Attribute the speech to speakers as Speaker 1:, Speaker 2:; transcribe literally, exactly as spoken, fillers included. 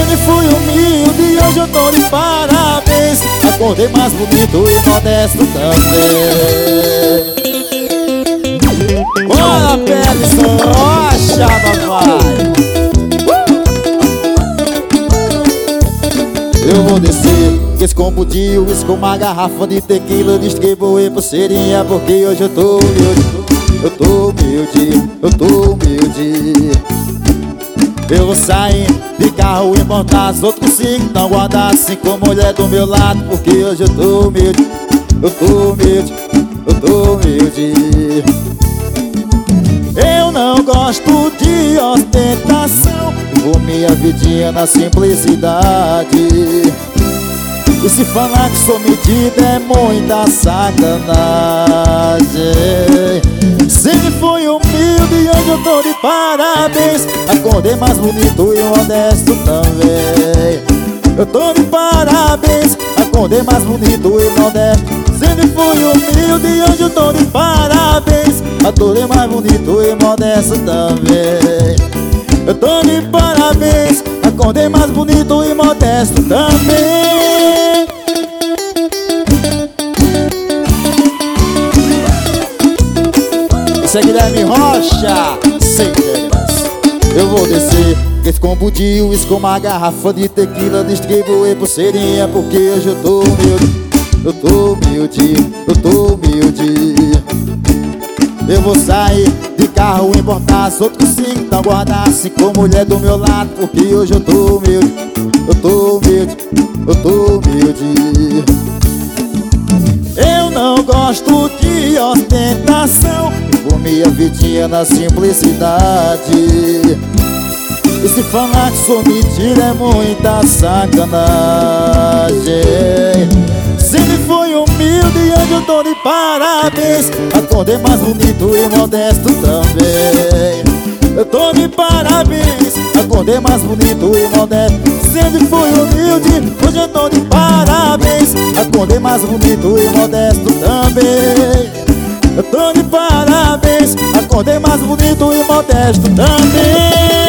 Speaker 1: Sempre fui humilde e hoje eu tô de parabéns. Acordei mais bonito e modesto também. Bora, Pelisson Rocha, papai. Eu vou descer, que esse combo de uísque com uma garrafa de tequila, distribuir pulseirinha, porque hoje eu tô humilde. Eu tô humilde, eu tô humilde. Eu vou sair de carro e montar as outras consigo, então guardar assim com mulher do meu lado, porque hoje eu tô humilde. Eu tô humilde, eu tô humilde. Eu não gosto de ostentação, vivo minha vidinha na simplicidade. E se falar que sou medida é muita sacanagem. Sempre fui humilde e hoje eu tô de parabéns. Acordei mais bonito e modesto também. Eu tô de parabéns. Acordei mais bonito e modesto. Sempre fui humilde e hoje eu tô de parabéns. Acordei mais bonito e modesto também. Eu tô de parabéns. Acordei mais bonito e modesto também. Esse é Guilherme Rocha, sem regras. Eu vou descer, que esse combo de uísque com uma garrafa de tequila, distribuir pulseirinha, porque hoje eu tô humilde. Eu tô humilde, eu tô humilde. Eu vou sair de carro e importar as outras cinco, então guardar assim com mulher do meu lado, porque hoje eu tô humilde. Eu tô humilde, eu tô humilde. Eu não gosto de ostentação, vivo minha vidinha na simplicidade. E se falar que sou mentira é muita sacanagem. Sempre fui humilde e hoje eu tô de parabéns. Acordei mais bonito e modesto também. Eu tô de parabéns. Acordei mais bonito e modesto. Sempre fui humilde, hoje eu tô de parabéns. Acordei mais bonito e modesto também. Eu tô de parabéns. Acordei mais bonito e modesto também.